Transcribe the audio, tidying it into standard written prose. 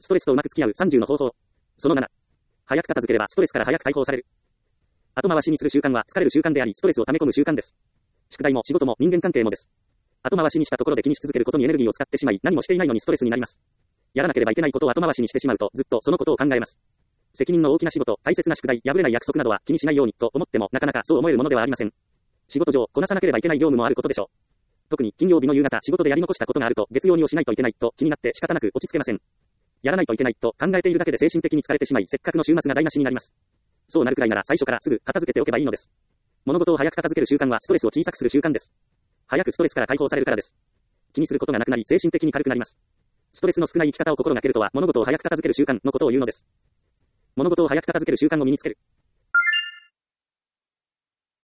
ストレスとうまく付き合う30の方法。その7。早く片付ければストレスから早く解放される。後回しにする習慣は疲れる習慣であり、ストレスを溜め込む習慣です。宿題も仕事も人間関係もです。後回しにしたところで気にし続けることにエネルギーを使ってしまい、何もしていないのにストレスになります。やらなければいけないことを後回しにしてしまうと、ずっとそのことを考えます。責任の大きな仕事、大切な宿題、破れない約束などは気にしないようにと思っても、なかなかそう思えるものではありません。仕事上、こなさなければいけない業務もあることでしょう。特に金曜日の夕方、仕事でやり残したことがあると、月曜にをしないといけないと気になって仕方なく落ち着けません。やらないといけないと考えているだけで精神的に疲れてしまい、せっかくの週末が台無しになります。そうなるくらいなら最初からすぐ片付けておけばいいのです。物事を早く片付ける習慣はストレスを小さくする習慣です。早くストレスから解放されるからです。気にすることがなくなり、精神的に軽くなります。ストレスの少ない生き方を心がけるとは、物事を早く片付ける習慣のことを言うのです。物事を早く片付ける習慣を身につける。